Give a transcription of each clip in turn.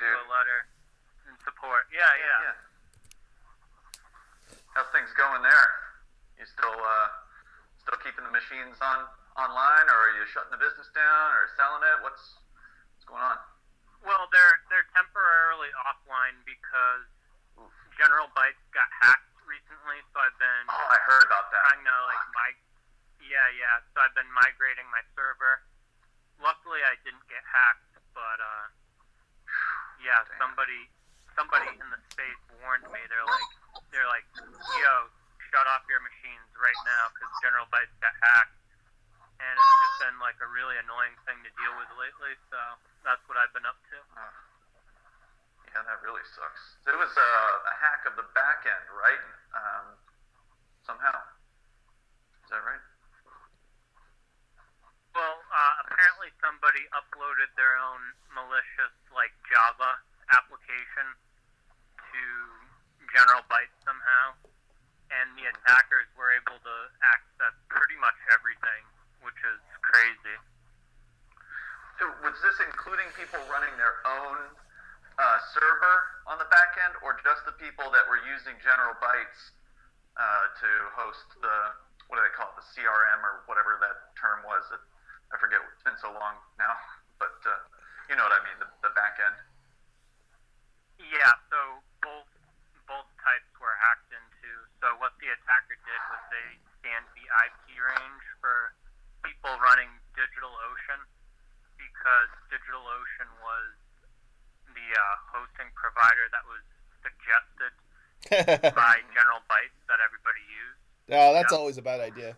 you dude. a letter in support. Yeah. How's things going there? You still keeping the machines online, or are you shutting the business down, or selling it? What's going on? Well, they're temporarily offline because General Bytes got hacked recently, so I've been Oh, I heard about that. trying to so I've been migrating my server. Luckily, I didn't get hacked, but Damn. somebody in the space warned me. They're like, yo, shut off your machines right now because General Bytes got hacked, and it's just been like a really annoying thing to deal with lately. So that's what I've been up to. Yeah, that really sucks. It was a hack of the back end, right? Somehow. Is that right? Well, apparently somebody uploaded their own malicious, Java application to General Bytes somehow, and the attackers were able to access pretty much everything, which is crazy. So was this including people running their own server on the back end, or just the people that were using General Bytes to host what do they call it, the CRM or whatever that term was? I forget. It's been so long now, but you know what I mean, the back end. Yeah, so both types were hacked into. So what the attacker did was they scanned the IP range for people running DigitalOcean, because DigitalOcean was the hosting provider that was suggested by General Bytes that everybody used. Oh, that's always a bad idea.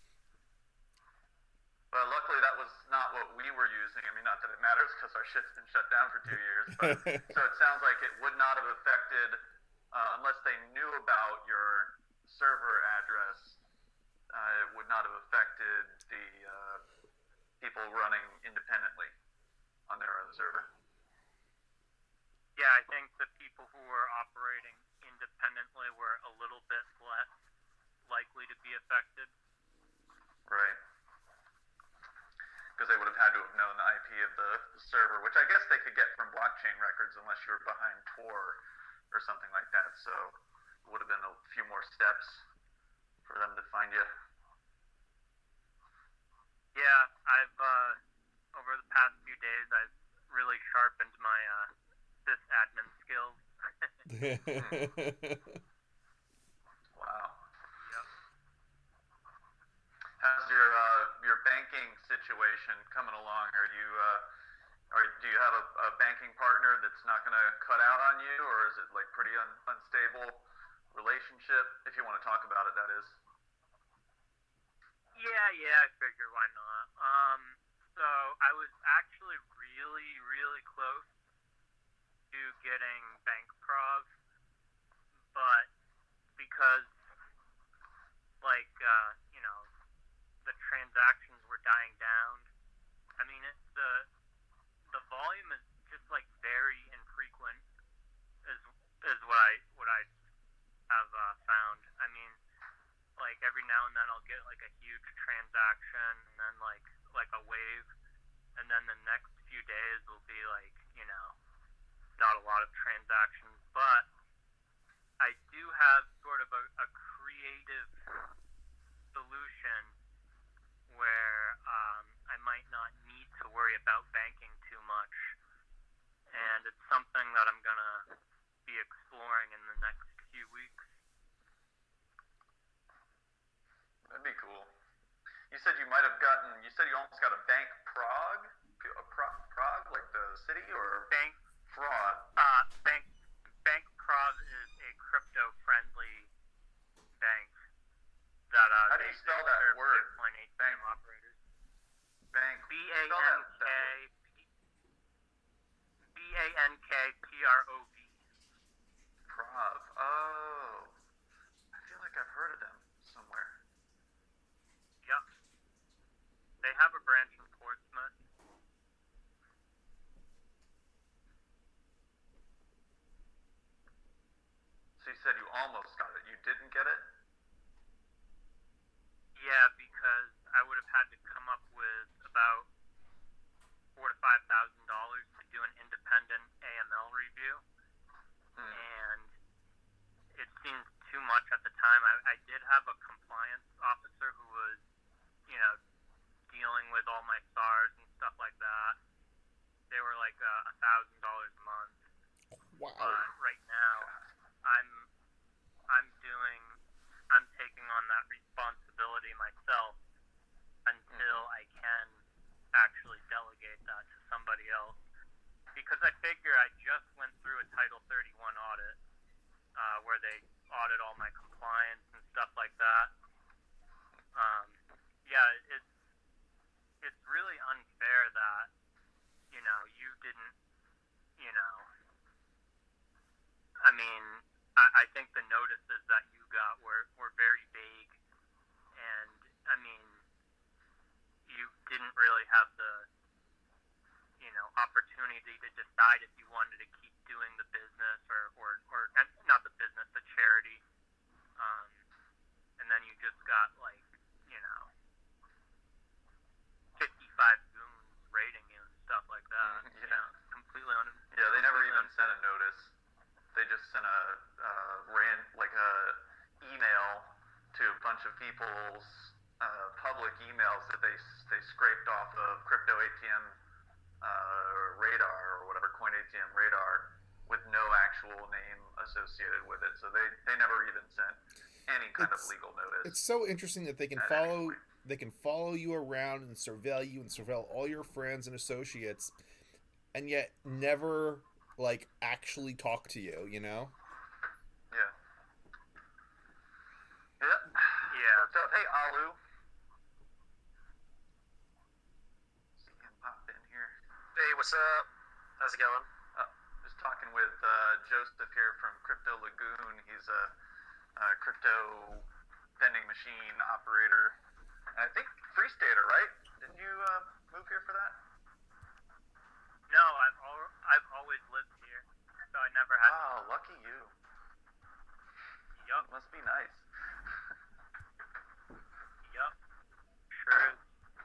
Well, luckily that was not what we were using. I mean, not that it matters because our shit's been shut down for 2 years. But so it sounds like it would not have affected, unless they knew about your server address, it would not have affected the people running independently on their own server. Yeah, I think the people who were operating independently were a little bit less likely to be affected. Right. Because they would have had to have known the IP of the server, which I guess they could get from blockchain records unless you were behind Tor or something like that. So it would have been a few more steps for them to find you. Yeah, I've over the past few days, I've really sharpened my sysadmin skills. Wow. Yep. How's your banking situation coming along? Do you have a banking partner that's not going to cut out on you, or is it like pretty unstable relationship? If you want to talk about it, that is. Yeah, I figure why not. So I was actually really, really close to getting Bankprov, but because the transactions were dying down. I mean, the volume is just very infrequent, is what I have found. I mean, every now and then I'll get a huge transaction, and then like a wave, and then the next few days will be not a lot of transactions. But I do have sort of a creative solution where I might not need to worry about banking too much, and it's something that I'm gonna be exploring in the next few weeks. That'd be cool. You said you almost got a Bank Prague? Prague, like the city, or Bank fraud? Bankprov is a crypto-friendly bank that How do you spell that word? Bitcoin ATM operators. Bank. Bankprov. Prov. Oh. I feel like I've heard of them somewhere. Yep. They have a branch in Portsmouth. So you said you almost got it. You didn't get it? Yeah, because I would have had to come up with about $4,000 to $5,000 to do an independent AML a month. Wow. Right now, I'm taking on that responsibility myself until I can actually delegate that to somebody else. Because I figure I just went through a Title 31 audit where they audit all my compliance and stuff like that. It's really unfair that, you didn't, I mean, I think the notices that you got were very vague, and, I mean, you didn't really have the, opportunity to decide if you wanted to keep doing the business or not the business, the charity, and then you just got, 55 goons raiding you and stuff like that. Completely Yeah, they never even sent a notice. They just sent a email to a bunch of people's public emails that they scraped off of Crypto ATM radar or whatever, Coin ATM radar, with no actual name associated with it. So they never even sent any kind of legal notice. It's so interesting that they can follow you around and surveil you and surveil all your friends and associates, and yet never actually talk to you. Yeah. So, hey, Alu. See him pop in here. Hey, what's up? How's it going? Just talking with Joseph here from Crypto Lagoon. He's a crypto vending machine operator. And I think Free Stater, right? Didn't you move here for that? No, I've always lived here, so I never had. Wow, lucky you. Yup. Must be nice. Yup. Sure is.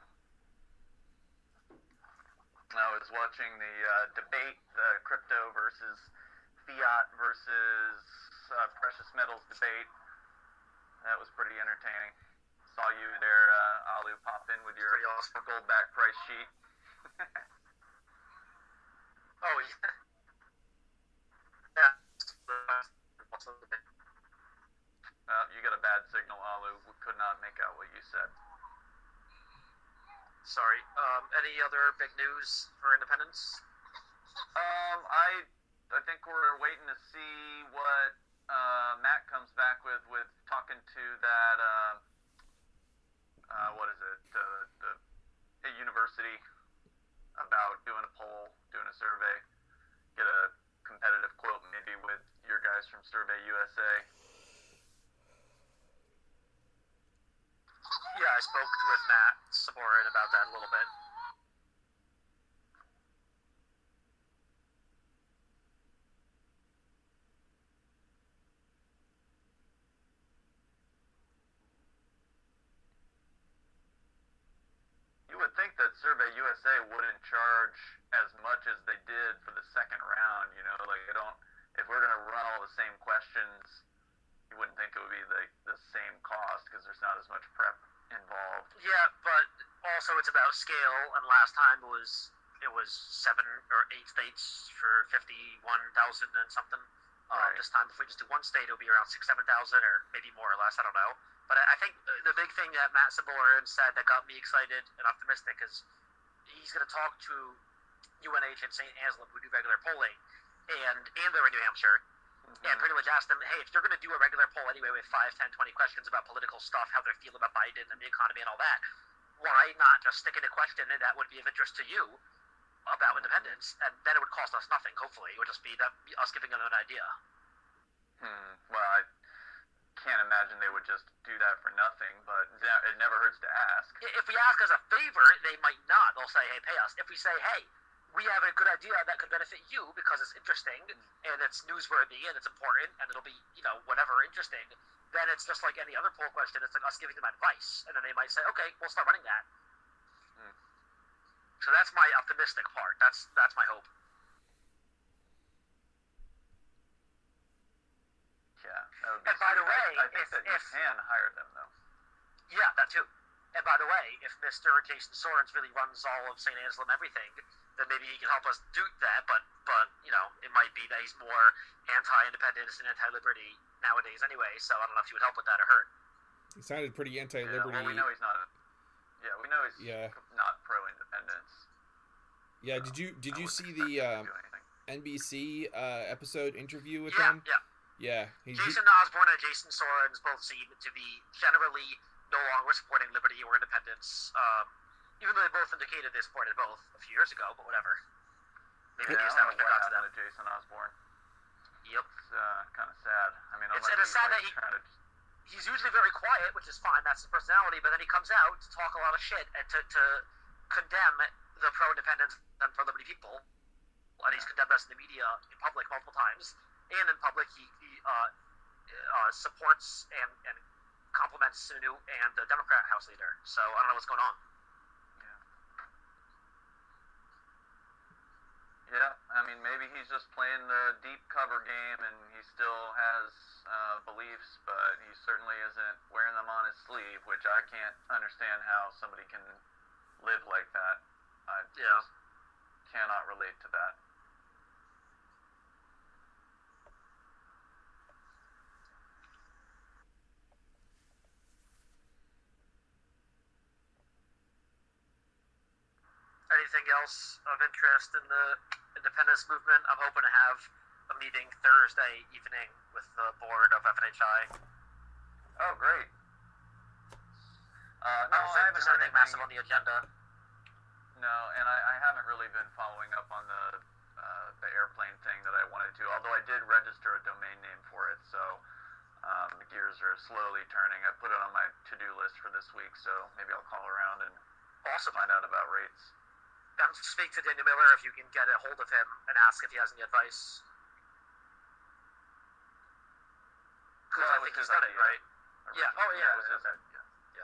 I was watching the debate, the crypto versus fiat versus precious metals debate. That was pretty entertaining. Saw you there, Alu, pop in with your gold back price sheet. Oh, yeah. Yeah. You got a bad signal, Alu. We could not make out what you said. Sorry. Any other big news for Independence? I think we're waiting to see what Matt comes back with talking to that what is it, the university about doing a poll, doing a survey, get a competitive quote maybe with your guys from Survey USA. Yeah, I spoke with Matt Saborin about that a little bit. You would think that Survey USA wouldn't charge as much as they did for the second round, if we're going to run all the same questions, you wouldn't think it would be the same cost because there's not as much prep involved. Yeah, but also it's about scale, and last time it was 7 or 8 states for 51,000 and something. Right. This time, if we just do one state, it'll be around 6,000-7,000, or maybe more or less. I don't know. But I think the big thing that Matt Saborin said that got me excited and optimistic is he's going to talk to UNH and St. Anselm, who do regular polling, and they're in New Hampshire, and pretty much ask them, hey, if you're going to do a regular poll anyway with 5, 10, 20 questions about political stuff, how they feel about Biden and the economy and all that, why not just stick in a question that would be of interest to you about independence, and then it would cost us nothing, hopefully. It would just be us giving them an idea. Well, I can't imagine they would just do that for nothing, but it never hurts to ask. If we ask as a favor, they might not. They'll say, hey, pay us. If we say, hey, we have a good idea that could benefit you because it's interesting and it's newsworthy and it's important and it'll be, whatever interesting, then it's just like any other poll question. It's like us giving them advice. And then they might say, okay, we'll start running that. So that's my optimistic part. That's my hope. Yeah. That would be And by the way, I think that you can hire them, though. Yeah, that too. And by the way, if Mr. Jason Sorens really runs all of St. Anselm everything, then maybe he can help us do that. But it might be that he's more anti-independence and anti-liberty nowadays anyway. So I don't know if he would help with that or hurt. He sounded pretty anti-liberty. Yeah, well, we know he's not. We know he's not pro-independence. Yeah. Did you see the NBC episode interview with him? Yeah. Jason Osborne and Jason Sorens both seem to be generally no longer supporting liberty or independence. Even though they both indicated they supported both a few years ago, but whatever. Maybe the establishment got to them. Jason Osborne. Yep. It's kind of sad. I mean, it's sad that he's usually very quiet, which is fine. That's his personality. But then he comes out to talk a lot of shit and to condemn the pro-independence and pro-liberty people. And he's condemned us in the media in public multiple times. And in public, he supports and compliments Sununu and the Democrat House leader. So I don't know what's going on. Yeah, I mean, maybe he's just playing the deep cover game and he still has beliefs, but he certainly isn't wearing them on his sleeve, which I can't understand how somebody can live like that. I just cannot relate to that. Anything else of interest in the independence movement? I'm hoping to have a meeting Thursday evening with the board of FNHI. Oh, great. I don't think there's anything massive on the agenda. No, and I haven't really been following up on the airplane thing that I wanted to, although I did register a domain name for it, so the gears are slowly turning. I put it on my to-do list for this week, so maybe I'll call around and find out about rates. Speak to Daniel Miller if you can get a hold of him and ask if he has any advice. Because I think he's done it, right? Yeah. Oh, yeah. It was his idea.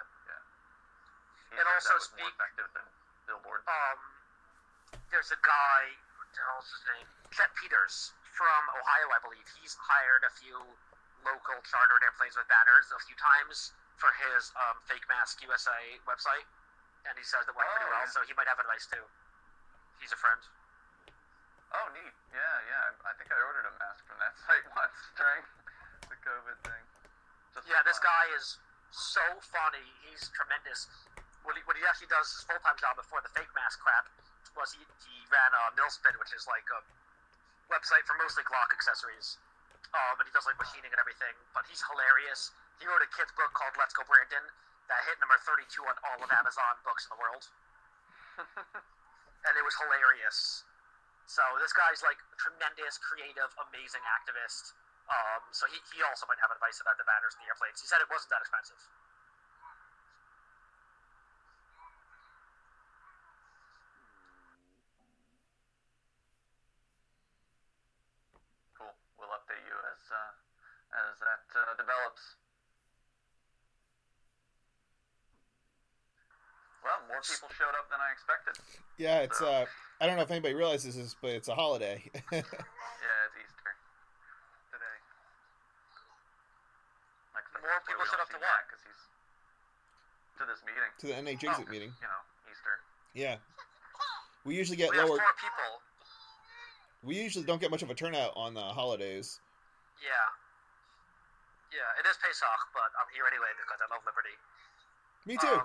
And also more effective than billboard. There's a guy, what the hell's his name? Chet Peters from Ohio, I believe. He's hired a few local chartered airplanes with banners a few times for his Fake Mask USA website. And he says it went pretty well, so he might have advice too. He's a friend. Oh, neat. Yeah. I think I ordered a mask from that site once during the COVID thing. This guy is so funny. He's tremendous. What he actually does, his full-time job before the fake mask crap, was he ran Millspin, which is like a website for mostly Glock accessories. And he does like machining and everything. But he's hilarious. He wrote a kid's book called Let's Go Brandon that hit number 32 on all of Amazon books in the world. And it was hilarious. So this guy's like a tremendous, creative, amazing activist. So he also might have advice about the banners and the airplanes. He said it wasn't that expensive. Cool. We'll update you as that develops. Well, more people showed up than I expected. Yeah, it's I don't know if anybody realizes this, but it's a holiday. Yeah, it's Easter today. More people showed up to what? Because he's to this meeting. To the NHJSIC meeting. Easter. Yeah. We usually get lower. 4 people. We usually don't get much of a turnout on the holidays. Yeah. Yeah, it is Pesach, but I'm here anyway because I love liberty. Me too.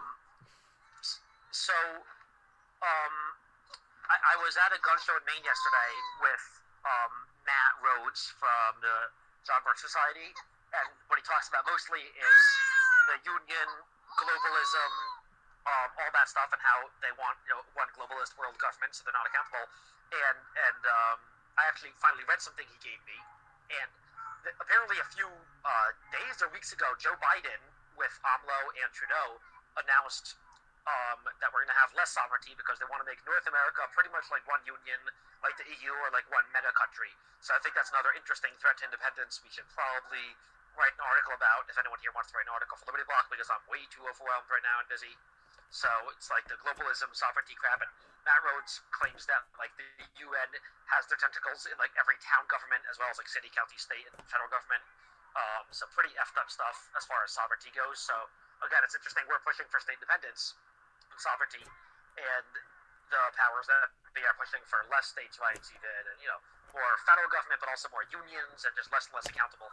I was at a gun show in Maine yesterday with Matt Rhodes from the John Birch Society, and what he talks about mostly is the union, globalism, all that stuff, and how they want one globalist world government, so they're not accountable. And I actually finally read something he gave me, and apparently a few days or weeks ago, Joe Biden with AMLO and Trudeau announced that we're going to have less sovereignty because they want to make North America pretty much like one union, like the EU, or like one mega country. So I think that's another interesting threat to independence we should probably write an article about, if anyone here wants to write an article for Liberty Block, because I'm way too overwhelmed right now and busy. So it's like the globalism, sovereignty crap, and Matt Rhodes claims that like the UN has their tentacles in like every town government, as well as like city, county, state, and federal government. So pretty effed up stuff as far as sovereignty goes. So again, it's interesting. We're pushing for state independence and sovereignty, and the powers that they are pushing for less states' rights even, and more federal government, but also more unions, and just less and less accountable.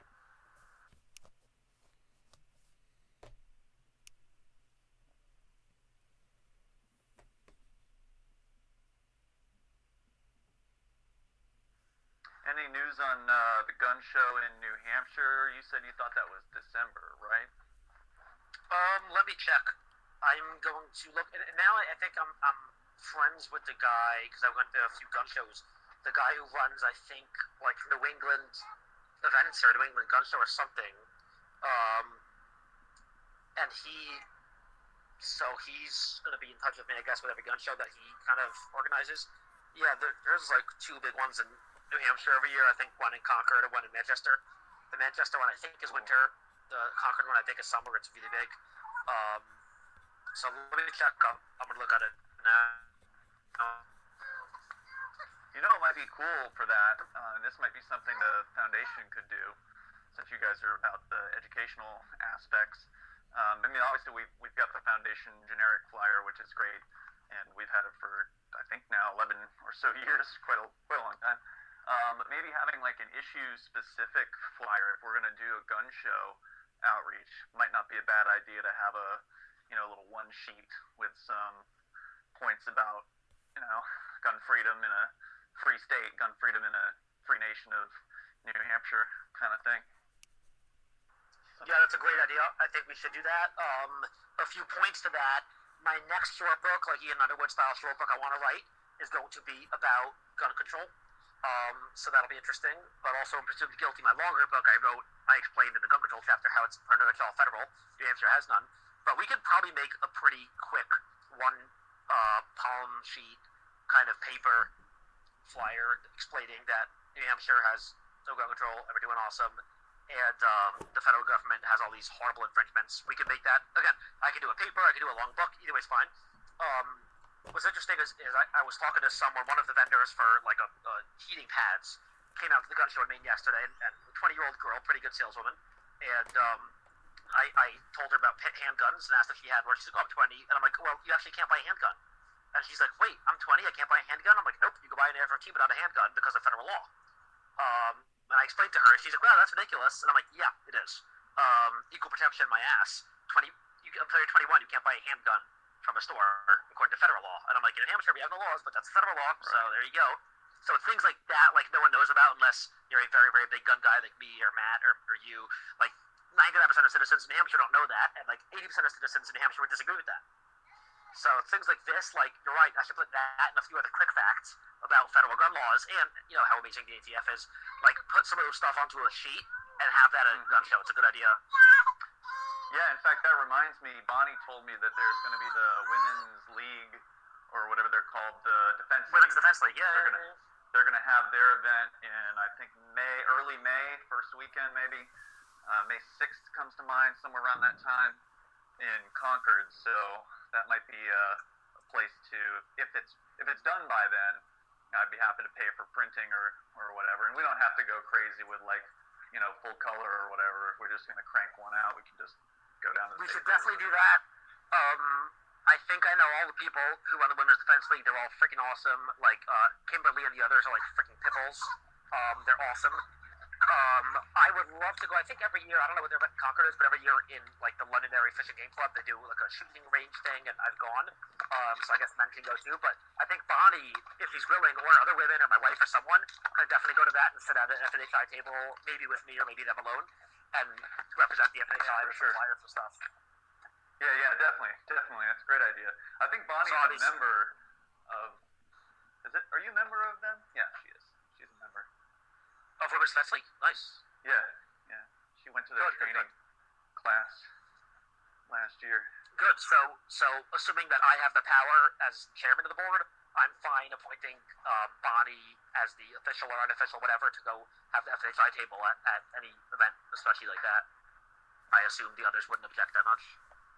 Any news on the gun show in New Hampshire? You said you thought that was December, right? Let me check. I'm going to look, and now I think I'm friends with the guy, because I went to a few gun shows. The guy who runs, I think, like New England events or New England gun show or something. And he's going to be in touch with me, I guess, with every gun show that he kind of organizes. Yeah, there's like two big ones in New Hampshire every year. I think one in Concord and one in Manchester. The Manchester one I think is winter. The Concord one I think is summer. It's really big. So let me check. I'm gonna look at it now. You know, it might be cool for that, and this might be something the foundation could do, since you guys are about the educational aspects. I mean, obviously we've got the foundation generic flyer, which is great, and we've had it for I think now 11 or so years, quite a long time. But maybe having like an issue-specific flyer, if we're going to do a gun show outreach, might not be a bad idea to have a little one sheet with some points about gun freedom in a free state, gun freedom in a free nation of New Hampshire kind of thing. Yeah, that's a great idea. I think we should do that. A few points to that. My next short book, like Ian Underwood style short book I want to write, is going to be about gun control. So that'll be interesting. But also in Pursuit of Guilty, my longer book I explained in the gun control chapter how it's pretty much all federal. New Hampshire has none. But we could probably make a pretty quick one palm sheet kind of paper flyer explaining that New Hampshire has no gun control, and we're doing awesome. And the federal government has all these horrible infringements. We could make that, again, I could do a paper, I could do a long book, either way's fine. What's interesting is I was talking to someone, one of the vendors for like a heating pads, came out to the gun show in Maine yesterday, and a 20-year-old girl, pretty good saleswoman, and I told her about handguns and asked if she had one. She's like, oh, I'm 20, and I'm like, well, you actually can't buy a handgun. And she's like, wait, I'm 20, I can't buy a handgun? I'm like, nope, you can buy an AR-15 but not a handgun because of federal law. And I explained to her, she's like, wow, that's ridiculous. And I'm like, yeah, it is. Equal protection, my ass. Until you're 21, you can't buy a handgun from a store, according to federal law. And I'm like, in New Hampshire, we have no laws, but that's federal law, right. So there you go. So things like that, like no one knows about unless you're a very, very big gun guy like me or Matt or you. Like 99% of citizens in New Hampshire don't know that, and like 80% of citizens in New Hampshire would disagree with that. So things like this, like, you're right, I should put that and a few other quick facts about federal gun laws and, how amazing the ATF is. Like, put some of those stuff onto a sheet and have that at a gun show. It's a good idea. Yeah, in fact, that reminds me, Bonnie told me that there's going to be the Women's League, or whatever they're called, the Defense League. Women's Defense League, yeah. They're going to have their event in, I think, early May, first weekend maybe. May 6th comes to mind, somewhere around that time, in Concord. So that might be a place to, if it's done by then, I'd be happy to pay for printing or whatever. And we don't have to go crazy with full color or whatever. If we're just going to crank one out, we can just go down to the We should definitely do that. I think I know all the people who run the Women's Defense League. They're all freaking awesome. Like, Kimberly and the others are like freaking pickles. They're awesome. I would love to go. I think every year, I don't know what their event in Concord is, but every year in like the Londonderry Fishing Game Club, they do like a shooting range thing, and I've gone. So I guess men can go too. But I think Bonnie, if she's willing, or other women, or my wife, or someone, could definitely go to that and sit at an FNHI table, maybe with me or maybe them alone, and represent the FNHI with sure. flyers and stuff. Yeah, definitely. That's a great idea. I think Bonnie's a member of. Are you a member of them? Yeah, she is. She's a member. Of Women's Defense League? Nice. Yeah. She went to their training class last year. Good. So assuming that I have the power as chairman of the board, I'm fine appointing Bonnie as the official or unofficial whatever to go have the FNHI table at any event, especially like that. I assume the others wouldn't object that much.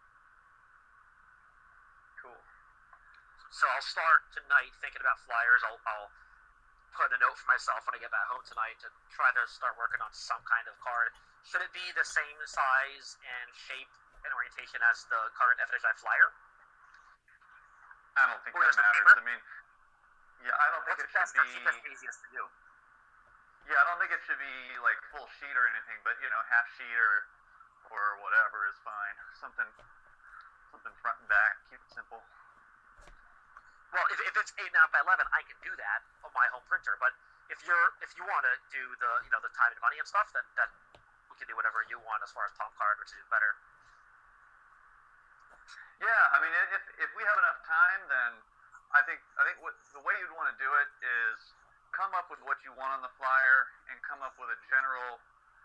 Cool. So I'll start tonight thinking about flyers. I'll put a note for myself when I get back home tonight to try to start working on some kind of card. Should it be the same size and shape and orientation as the current FNHI flyer? I don't think that matters. I mean, Yeah, I don't think it should be. That's easiest to do. Yeah, I don't think it should be like full sheet or anything, but half sheet or whatever is fine. Something front and back. Keep it simple. Well, if it's 8.5 by 11, I can do that on my home printer. But if you want to do the time and money and stuff, then we can do whatever you want as far as Tom card, which is better. Yeah, I mean, if we have enough time, then I think the way you'd want to do it is come up with what you want on the flyer and come up with a general,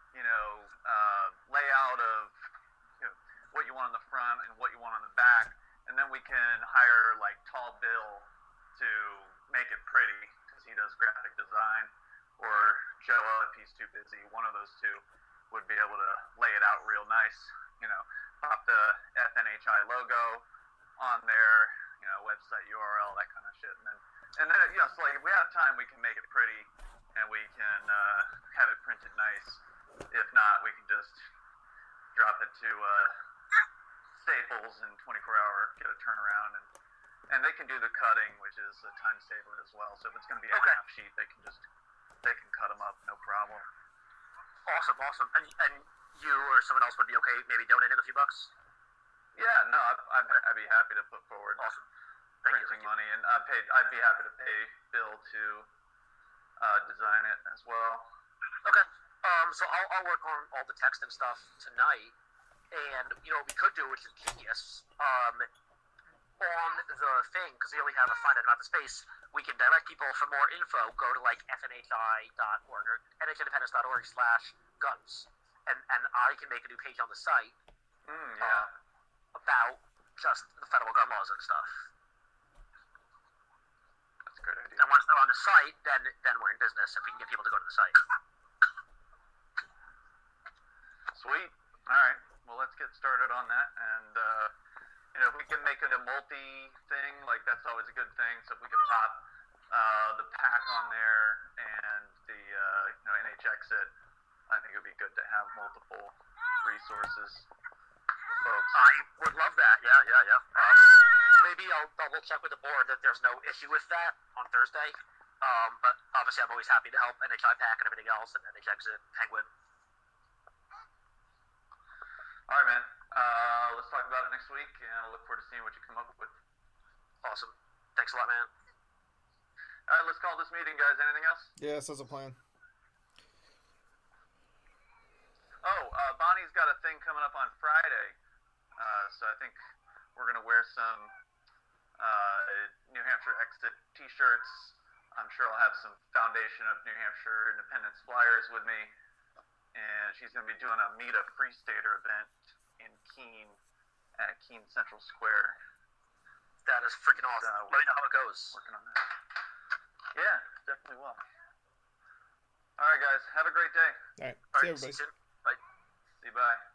layout of what you want on the front and what you want on the back, and then we can hire like Tall Bill to make it pretty because he does graphic design, or Joe if he's too busy. One of those two would be able to lay it out real nice. Pop the FNHI logo on there, website URL, that kind of shit, and then so like if we have time, we can make it pretty and we can have it printed nice. If not, we can just drop it to Staples in 24-hour, get a turnaround, and they can do the cutting, which is a time saver as well. So if it's going to be a half sheet, they can cut them up, no problem. Awesome. And you or someone else would be okay maybe donating a few bucks? Yeah, no, I'd be happy to put forward printing money, and I'd be happy to pay Bill to design it as well. Okay. So I'll work on all the text and stuff tonight, and what we could do, which is genius, on the thing, because we only have a finite amount of space, we can direct people for more info. Go to like fnhi.org or nhindependence.org/guns, and I can make a new page on the site about just the federal gun laws and stuff. That's a good idea. And once they're on the site, then we're in business if we can get people to go to the site. Sweet. All right. Well, let's get started on that, and if we can make it a multi thing, like that's always a good thing. So if we could pop the pack on there and the NHExit, I think it would be good to have multiple resources for folks. I would love that. Yeah. Maybe I'll double check with the board that there's no issue with that on Thursday. But obviously, I'm always happy to help NHI Pack and everything else, and NHExit, Penguin. All right, man. Let's talk about it next week, and I look forward to seeing what you come up with. Awesome. Thanks a lot, man. All right, let's call this meeting, guys. Anything else? Yes, that's a plan. Oh, Bonnie's got a thing coming up on Friday, so I think we're going to wear some New Hampshire Exit t-shirts. I'm sure I'll have some Foundation of New Hampshire Independence flyers with me, and she's going to be doing a Meet a Free Stater event in Keene at Keene Central Square. That is freaking awesome. Let me know how it goes. Working on that. Yeah, definitely will. All right, guys. Have a great day. All right. All See right, everybody. see you soon. Bye. See you. Bye.